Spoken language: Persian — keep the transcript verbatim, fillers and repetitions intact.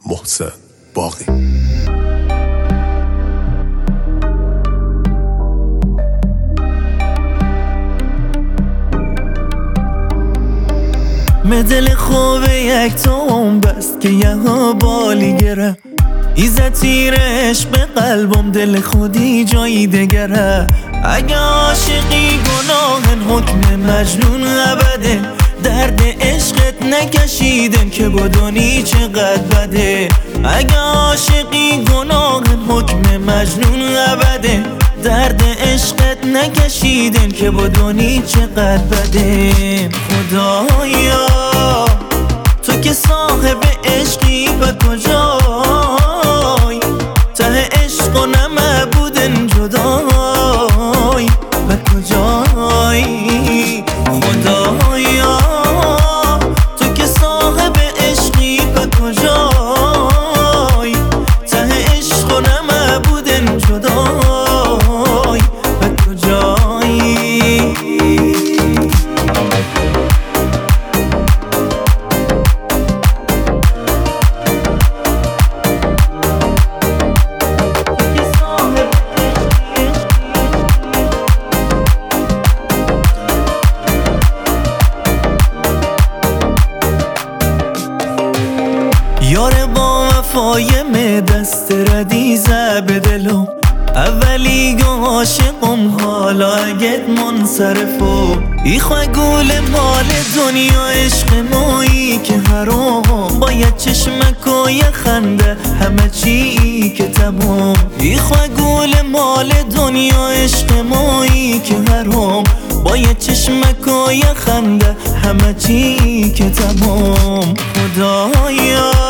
محسن باقی. مدل خوب یک توم بست که یه ها بالی گره ایزه تیر عشق قلبم دل خودی جایی دگره. اگه عاشقی گناهن حکم مجنون ابده، درد عشقت نکشیدم که بدونی چقدر بده. اگه عاشقی گناهن حکم مجنون ابده، درد عشقت نکشیدم که بدونی چقدر بده. خدایا تو که صاحب عشقی به کجای، ته عشق و نمبودن جدای به کجای. خدایا تو که صاحب عشقی به کجای، ته عشق و نمبودن جدای به کجای. یار با وفایم دست ردیزه به دلم، اولی گو عاشقم حالا اگت منصرفم. ای خواه گول مال دنیا عشق مایی که حرام، باید چشمک و یه خنده همه چی که تمام. ای خواه گول مال دنیا عشق مایی که حرام، باید چشمک و یه خنده همه چی که تمام. خدایا